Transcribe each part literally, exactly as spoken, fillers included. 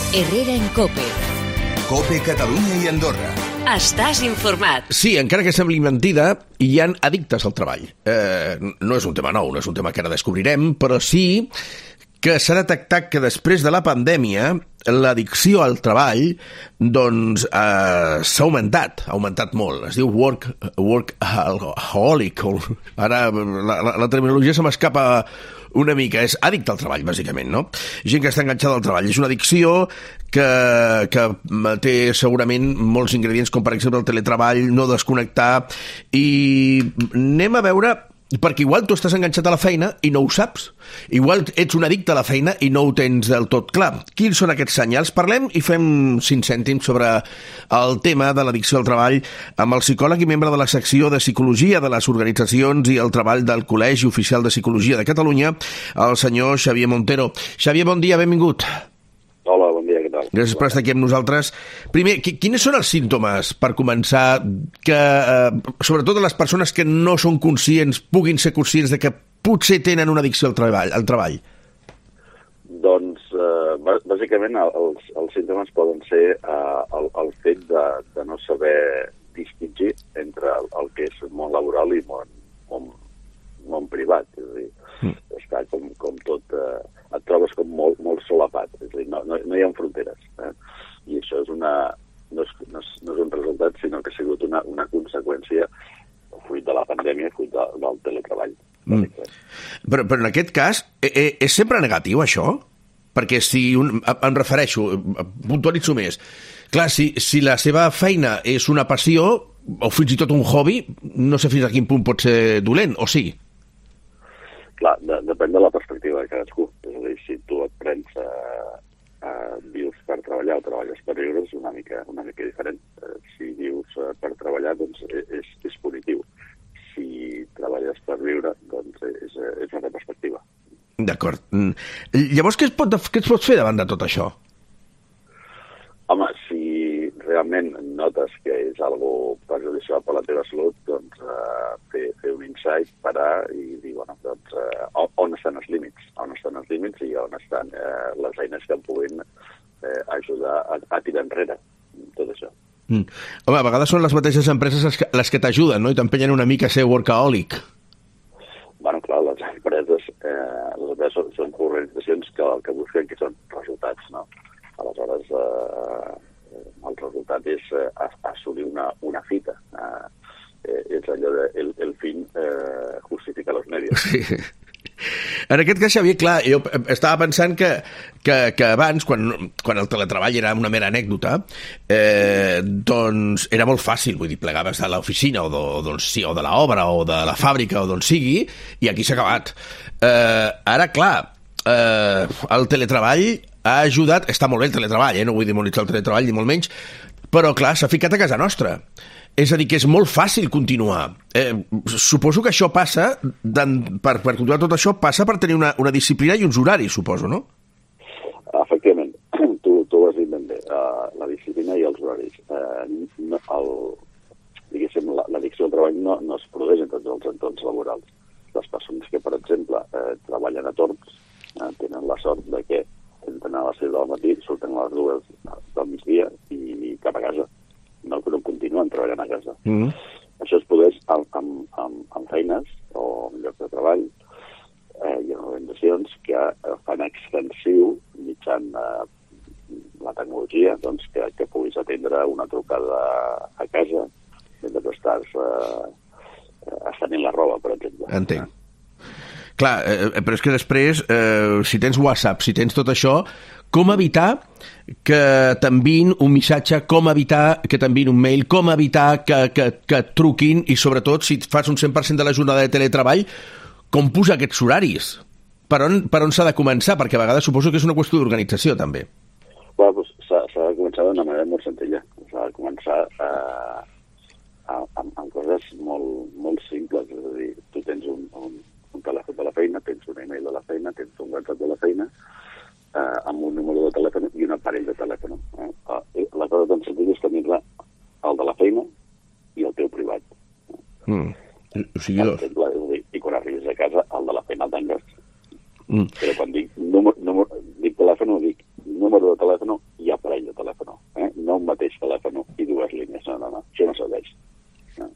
Herrera en COPE. COPE Catalunya i Andorra. Estàs informat. Sí, encara que sembli mentida, hi ha addictes al treball. Eh, no és un tema nou, no és un tema que ara descobrirem, però sí que s'ha detectat que després de la pandèmia l'addicció al treball doncs eh, s'ha augmentat, ha augmentat molt. Es diu work, workaholic. Ara la, la, la terminologia se m'escapa una mica, és addicte al treball, bàsicament, no? Gent que està enganxada al treball. És una addicció que, que té segurament molts ingredients, com per exemple el teletreball, no desconnectar, i anem a veure, perquè igual tu estàs enganxat a la feina i no ho saps. Igual ets un addicte a la feina i no ho tens del tot clar. Quins són aquests senyals? Parlem i fem cinc cèntims sobre el tema de l'addicció al treball amb el psicòleg i membre de la secció de Psicologia de les Organitzacions i el Treball del Col·legi Oficial de Psicologia de Catalunya, el senyor Xavier Montero. Xavier, bon dia, benvingut. Hola, bon dia, què tal? Gràcies per estar aquí amb nosaltres. Primer, quines són els símptomes, per començar, que, eh, sobretot les persones que no són conscients, puguin ser conscients de que potser tenen una addicció al treball? Al treball? Doncs, eh, bàsicament, els, els símptomes poden ser eh, el, el fet de, de no saber distingir entre el, el que és món laboral i món, món, món privat. És a dir, mm. està com, com tot... Eh, et trobes com molt, molt solapat, és a dir, no, no, no hi ha fronteres. Eh? I això és una, no, és, no, és, no és un resultat, sinó que ha sigut una, una conseqüència fruit de la pandèmia, fruit de, del teletreball. Mm. Però, però en aquest cas, eh, és sempre negatiu, això? Perquè si un, em refereixo, puntualitzo més, clar, si, si la seva feina és una passió, o fins i tot un hobby, no sé fins a quin punt pot ser dolent, o sí? Clar, de, depèn de la perspectiva de cadascú. És a dir, si tu et prens a, a vius per treballar o treballes per viure, és una mica, una mica diferent. Si vius per treballar, doncs és, és positiu. Si treballes per viure, doncs és, és una perspectiva. D'acord. Llavors, què es, pot, què es pot fer davant de tot això? Home, si realment notes que és algo perjudicial per la teva salut, doncs uh, fer, fer un insight, parar i dir, bueno, doncs, uh, on estan els límits? On estan els límits i on estan uh, les eines que em puguin uh, ajudar a, a tirar enrere tot això. Mm. Home, a vegades són les mateixes empreses les que, les que t'ajuden, no? I t'empenyen una mica a ser workaholic. Bueno, clar, les empreses, eh, les empreses són, són organitzacions que, que busquen que són resultats, no? Aleshores, eh, el resultat és eh, assolir una, una fita. Eh, és allò de el, el fin eh, justifica los medios. Sí. En aquest cas, Xavier, clar, jo estava pensant que, que, que abans, quan, quan el teletreball era una mera anècdota, eh, doncs era molt fàcil, vull dir, plegaves de l'oficina o, de, o, doncs, sí, o de l'obra o de la fàbrica o d'on sigui, i aquí s'ha acabat. Eh, ara, clar, eh, el teletreball ha ajudat, està molt bé el teletreball, eh? No vull demonitzar el teletreball ni molt menys, però clar, s'ha ficat a casa nostra. És a dir, que és molt fàcil continuar. Eh, suposo que això passa, per, per continuar tot això, passa per tenir una, una disciplina i uns horaris, suposo, no? Efectivament, tu, tu ho has dit ben bé, uh, la disciplina i els horaris. Uh, no, el, diguéssim, l'addicció al treball no, no es produeix en tots els entorns laborals. Les persones que, per exemple, uh, treballen a torns, uh, tenen la sort de que entren a les sis del matí, surten a les dues del migdia i, i cap a casa. No, però continuen treballant a casa. Mm-hmm. Això es produeix amb, amb, amb, amb feines o en llocs de treball eh, i en organitzacions que eh, fan extensiu mitjan eh, la tecnologia, doncs, que, que puguis atendre una trucada a casa mentre estàs eh, estenent la roba, per exemple. Entenc. Clar, eh, però és que després, eh, si tens WhatsApp, si tens tot això, com evitar que t'enviïn un missatge, com evitar que t'enviïn un mail, com evitar que, que, que et truquin i, sobretot, si fas un cent per cent de la jornada de teletreball, com posar aquests horaris? Per on, per on s'ha de començar? Perquè a vegades suposo que és una qüestió d'organització, també. Bueno, doncs s'ha, s'ha de començar d'una manera molt senzilla. S'ha de començar eh, amb, amb coses molt, molt simples. És a dir, tu tens un, un, un telèfon de la feina, tens un e-mail de la feina, tens un WhatsApp de la feina, eh, amb un número de telèfon i un aparell de telèfon. Eh? La cosa tan senzilla és tenir-la el de la feina i el teu privat. Mm. O sigui, per exemple, és a dir, i quan arribis a casa, el de la feina el tanques. Mm. Però quan dic, número, número, dic telèfon, dic número de telèfon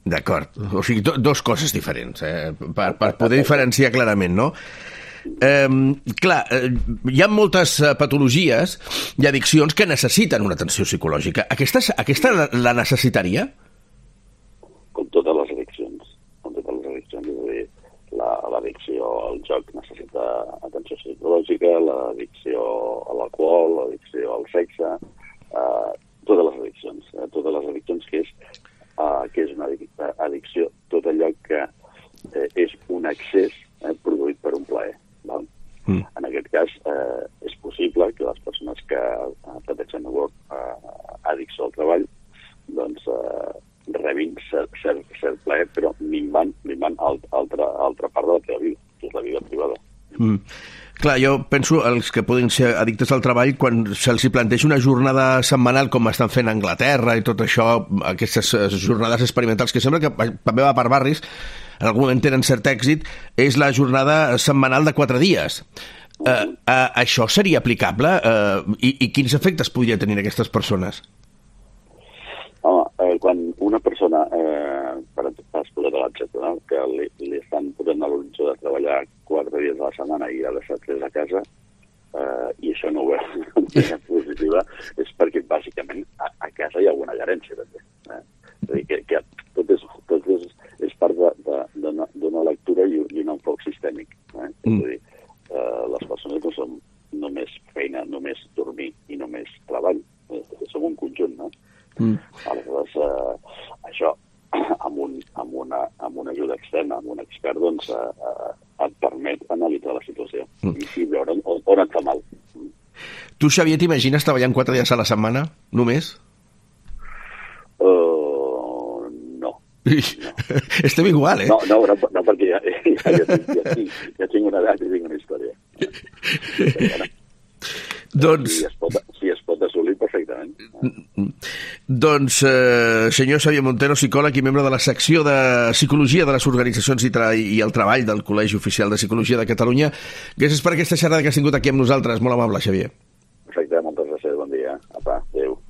D'acord. O sigui, do, dos coses diferents, eh? per, per poder diferenciar clarament, no? Eh, clar, eh, hi ha moltes patologies i addiccions que necessiten una atenció psicològica. Aquesta, aquesta la, la necessitaria? Com totes les addiccions. Com totes les addiccions, és a dir, la, l'addicció al joc necessita atenció psicològica, l'addicció a l'alcohol, l'addicció al sexe, eh, totes les addiccions. Eh, totes les addiccions que és, eh, que és una addicció, tot allò que eh, és un excés eh, produït per un plaer. Val? Mm. En aquest cas, eh, és possible que les persones que eh, pateixen eh, addicció al treball doncs, eh, rebin cert, cert, cert plaer, però minvant, minvant alt, altra, altra part de la teva vida, que és la vida privada. Mm. Clar, jo penso els que poden ser addictes al treball quan se'ls planteja una jornada setmanal com estan fent a Anglaterra i tot això, aquestes jornades experimentals que sembla que també va per barris, en algun moment tenen cert èxit, és la jornada setmanal de quatre dies. Uh, uh, això seria aplicable? Uh, i, I quins efectes podria tenir aquestes persones? Home, eh, quan una persona, eh, per explotar l'exemple, no? que li, li estan posant a l'horitzó de treballar quatre dies a la setmana i ha deixat tres a casa, eh, i això no ho veu de manera positiva, és perquè bàsicament a, a casa hi ha alguna carència també. Eh? És a dir, que, que tot és, tot és, és part d'una lectura i, i un enfoc sistèmic. Eh? Mm. És a dir, eh, les persones no són només feina, només dormir i només treball. Eh? Som un conjunt, no? Mm. Aleshores, eh, això, amb, un, amb, una, amb una ajuda externa, amb un expert, doncs, eh, eh, et permet analitzar la situació mm. i, i veure on, on et fa mal. Tu, Xavier, t'imagines treballant quatre dies a la setmana, només? Uh, no. no. Estem igual, eh? No, no, no, no perquè ja, ja, ja, tinc, ja, tinc, ja tinc una edat i tinc una història. Bueno, doncs... Si es, pot, si es pot assolir perfectament. Doncs, eh, senyor Xavier Montero, psicòleg i membre de la secció de Psicologia de les Organitzacions i, tra i el Treball del Col·legi Oficial de Psicologia de Catalunya, gràcies per aquesta xerrada que has tingut aquí amb nosaltres. Molt amable, Xavier. Perfecte, moltes gràcies, bon dia. Apa, adéu.